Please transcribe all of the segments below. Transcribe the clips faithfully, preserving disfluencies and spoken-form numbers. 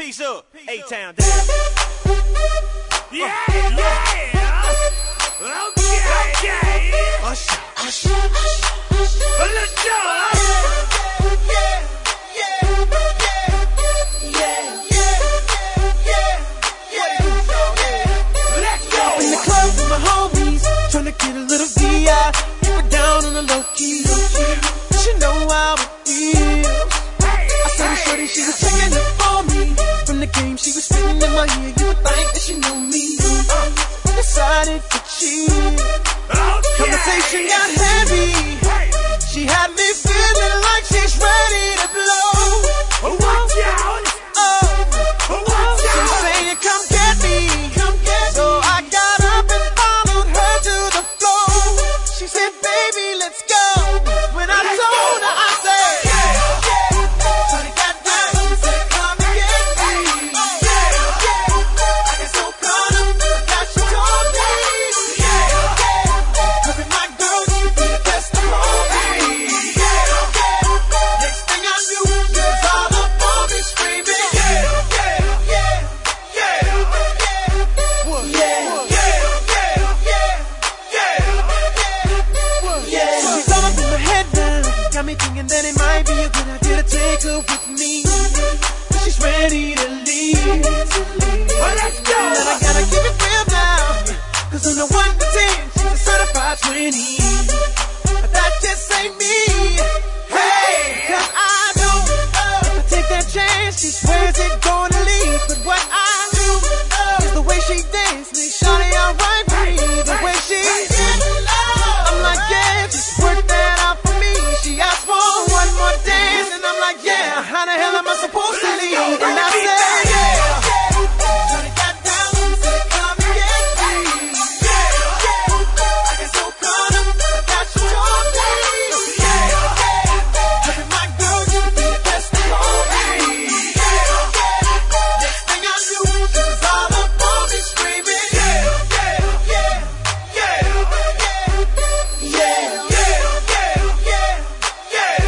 Peace up, A-Town down. Yeah, yeah. Okay, okay. Usher, usher, usher. Let's go. Yeah, yeah, yeah, yeah, yeah, yeah. Let's go. In the club with my homies, tryna get a little V I. Keep it down on the low key. She know how it feels. I saw the shorty, she was checking up for me. From the game, she was spitting in my ear. You would think that she knew me. I decided to cheat. Okay. Conversation got heavy. She had me feeling like she's ready to blow. Watch out. Oh, Watch she's out. saying, come get me. Come get me. So I got up and followed her to the floor. She said, baby, let's go. When I told her, I said, yeah, yeah. Shorty got down and said, come and get me. Yeah, yeah. I get so caught up that she told me. Yeah, yeah. Cause with my girl, she be the best of all me. Yeah, yeah. Next thing I knew, she was all up on me screaming. Yeah, yeah, yeah, yeah, yeah, yeah, yeah, yeah, yeah. So she's all up in my head now. Got me thinking that it might be a good idea to take her with me. She's ready to leave. Well, let's go. And I gotta keep it real now. Cause on the one to ten, she's a certified twenty. But that just ain't me. Hey, cause I know if I take that chance, she swears it's gonna leave. But what I do is the way she dance, make shawty alright with me. The way she I'm like, yeah, just work that out for me. She asked for one more dance, and I'm like, yeah, how the hell am I supposed to leave? And I said, yeah. Shawty got down and said, come and get me. Yeah, yeah. I get so caught up that she told me. Yeah, yeah. Cause with my girl, you be the best of all me. Yeah, yeah. Next thing I knew, she was all up on me screaming. Yeah, yeah, yeah, yeah, yeah, yeah, yeah, yeah,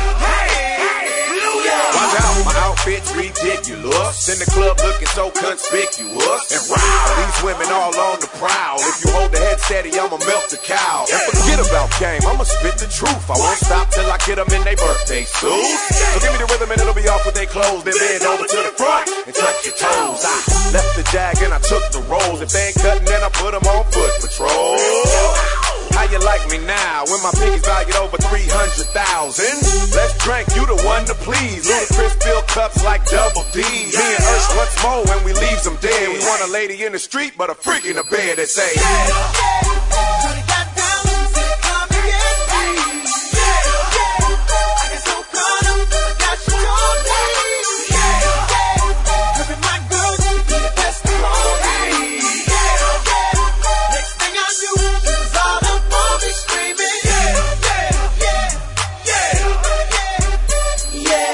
yeah. Watch out, my outfit's ridiculous. In the club looking so conspicuous. And wow, these women all on the prowl. If you hold the head steady, I'ma melt the cow. And forget about game, I'ma spit the truth. I won't stop till I get them in their birthday suits. So give me the rhythm and it'll be off with their clothes. Then bend over to the front and touch your toes. I left the jag and I took the rolls. If they ain't cutting, then I put them on foot patrol. How you like me now when my pinky's valued over three hundred thousand? Let's drink, you the one to please. Ludacris fill cups like double D. Me and Ursh once more when we leaves them dead. We want a lady in the street, but a freak in the bed that say, Shorty got down and said, come and get me. Yeah, yeah. I get so caught up that she told me. Yeah, yeah. Cause with my girl, she be the best of all me. Yeah, yeah. Next thing I knew, she was all up on me screaming. Yeah, yeah, yeah, yeah, yeah, yeah,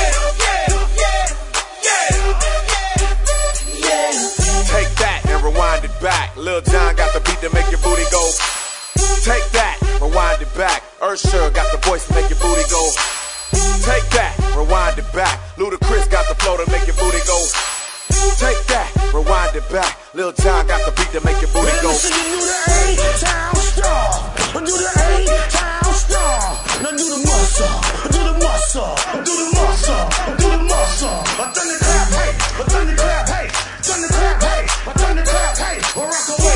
yeah, yeah, yeah. take that and rewind it back. Lil Jon got the beat to make your booty go. Take that, rewind it back. Usher got the voice to make your booty go. Take that, rewind it back. Ludacris got the flow to make your booty go. Take that, rewind it back. Lil Jon got the beat to make your booty go. Listen, do the A-Town star. Do the A-Town star. Now do the muscle. Do the muscle. Do the muscle. Do the muscle. I thunder clap, hey. I thunder clap, hey. Thunder clap, hey. I thunder clap, hey. Barack Obama.